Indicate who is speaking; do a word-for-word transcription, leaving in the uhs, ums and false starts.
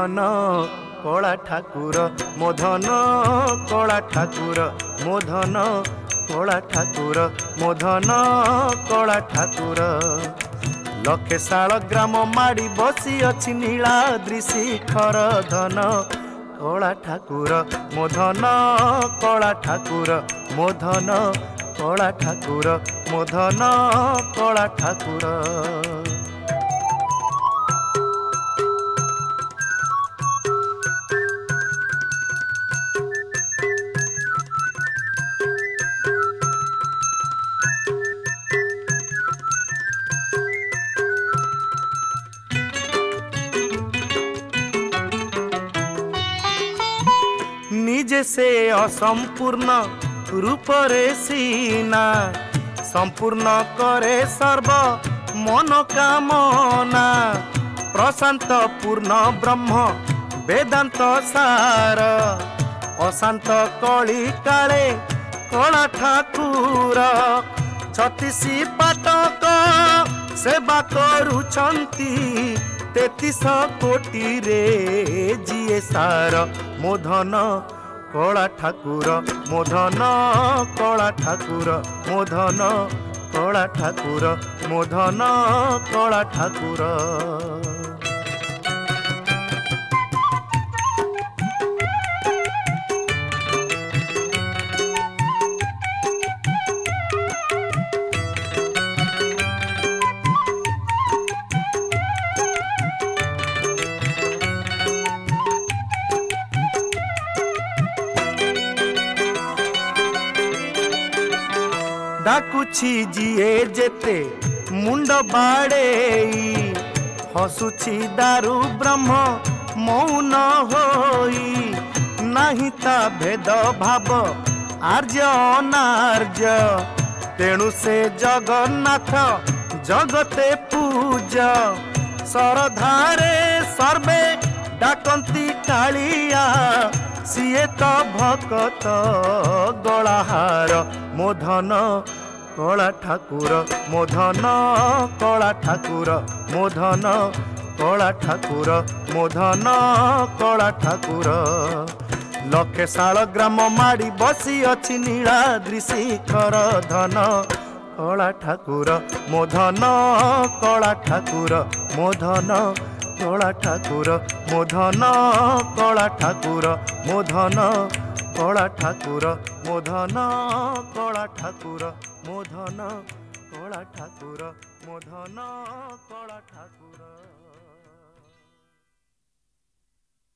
Speaker 1: मोधन कला ठाकुर मोधन कला ठाकुर मोधन कला ठाकुर मोधन कला ठाकुर लक्षे शाल ग्राम माड़ी बसी अच्छी नीलाद्रि शिखर धन कला ठाकुर मोधन कला ठाकुर मोधन कला ठाकुर मोधन कला ठाकुर निजे से असंपूर्ण रूप रे सीना संपूर्ण करे सर्व मनोकामना प्रशांत पूर्ण ब्रह्म वेदांत सार अशांत कली काले कला ठाकुर छत्तीसी पाटक सेवा करुछंती तेतीस कोटी रे जीए सार मोधन कला ठाकुर मोधन कला ठाकुर मोधन कला ठाकुर मोधन कला ठाकुर डाकुछि जीए जेते मुंड बाड़े हसुछि दारु ब्रह्म मौन होई नहीं ता भेद भाव आर्य अनार्य तेणु से जगन्नाथ जगते पूज सरधारे सर्वे डाकंती कालिया सीए तो भकत गलाहार मोधन कला ठाकुर मोधन कला ठाकुर मोधन कला ठाकुर मोधन कला ठाकुर लक्षे शाल ग्राम माड़ी बसी अच्छी नीलाद्रि शिखर धन कला ठाकुर मोधन कला ठाकुर मोधन कला ठाकुर मोधन कला ठाकुर मोधन कला ठाकुर मोधन कला ठाकुर मोधन कला ठाकुर मोधन कला ठाकुर।